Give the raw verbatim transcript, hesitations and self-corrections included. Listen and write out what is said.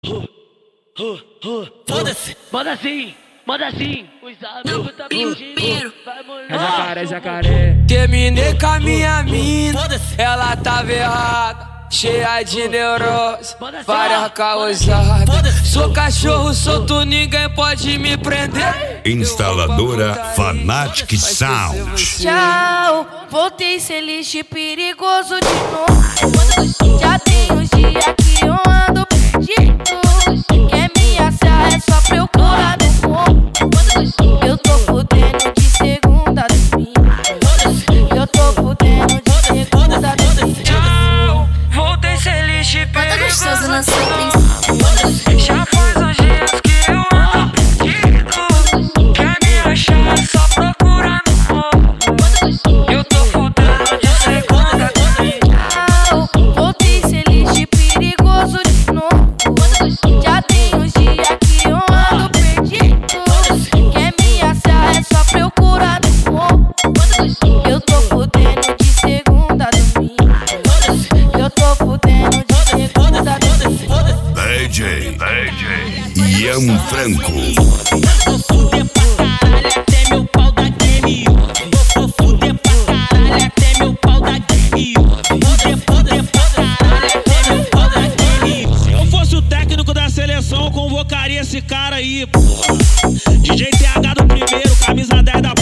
Foda-se! Manda assim, manda assim. Os amigos tá pedindo. Vai molhar. É jacaré, jacaré. Terminei com a minha mina, ela tava errada, cheia de neurose, várias causadas. Sou cachorro solto, ninguém pode me prender. Instaladora Fanatic Sound. Tchau, voltei sem lixo perigoso de novo. Já tem uns dias que eu ando perdido. Quer me achar é só procurar no fogo. Eu tô fudendo de segunda a domingo. Eu tô fudendo de segunda a domingo. Tchau, voltei sem lixo Bota gostoso na sua perigoso. Já faz uns dias que eu ando perdido. Quer me achar é só procurar no fogo. Eu tô fudendo de segunda a domingo. Tchau, voltei sem lixo perigoso de novo. Já tem uns dias que eu ando perdido. Quer me achar é só procurar no fogo. Eu tô fudendo de segunda a domingo. Eu tô fudendo de segunda a domingo. D J, D J Ian Franco. Vou fuder pra caralho até meu pau da Game U. Vou fuder pra caralho até meu pau da Game U. Fuder, fuder pra caralho até meu pau da Game U. Se eu fosse o técnico da seleção, eu convocaria esse cara aí, porra. D J T H do primeiro, camisa dez da